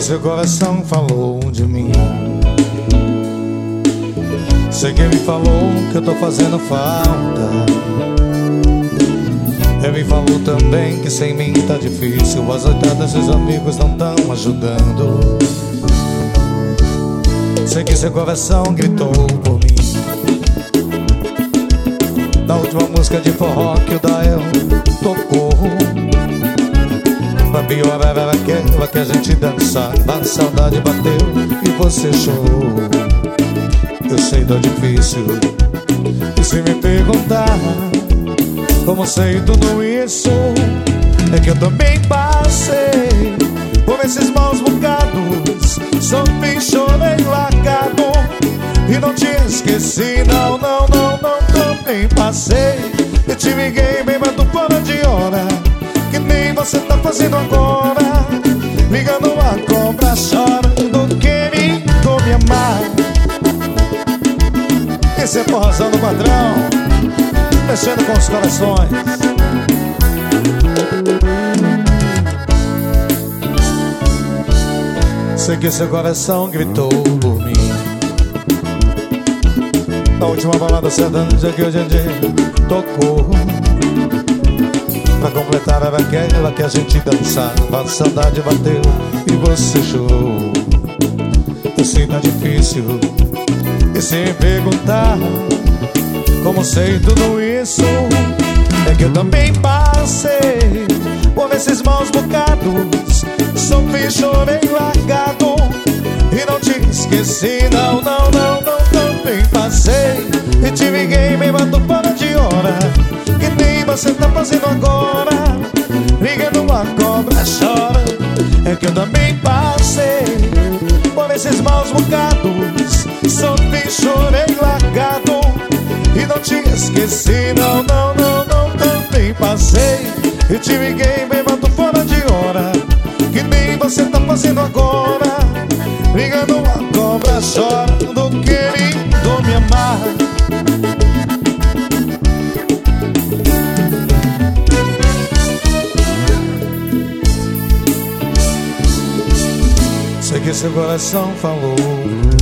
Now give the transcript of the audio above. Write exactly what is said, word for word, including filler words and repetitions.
seu coração falou de mim. Sei que me falou que eu tô fazendo falta. Ele me falou também que sem mim tá difícil. As oitadas dos amigos não tão ajudando. Sei que seu coração gritou por mim. Na última música de forró que o Dael tocou, pra piorar era aquela que a gente dançava. A saudade bateu e você chorou. Eu sei da difícil. E se me perguntar como sei tudo isso, é que eu também passei por esses maus bocados. Sofri, chorei, largado e não te esqueci. Não, não, não, não, também passei. Eu te liguei bem mais do fora de hora, que nem você tá fazendo agora. Ligando a cobra, chorando, querendo me amar. Esse é forrozão do padrão, mexendo com os corações. Sei que seu coração gritou por mim. Na última balada sertaneja que hoje em dia tocou, pra completar era aquela que a gente dançava. A saudade bateu e você chorou. Eu sei tá difícil. E se me perguntar como sei tudo isso, é que eu também passei por esses maus bocados. Sofri, chorei, largado e não te esqueci. Não, não, não, não, também passei. E te liguei bem mandou fora de hora, que nem você tá fazendo agora. Ligando uma cobra, chora. É que eu também passei por esses maus bocados. Sofri, chorei, largado e não te esqueci. Não, não, não, não, também passei. E te liguei bem mandou fora de hora, que nem você tá fazendo agora. Ligando uma cobra, chorando, querendo me amar. Sei que seu coração falou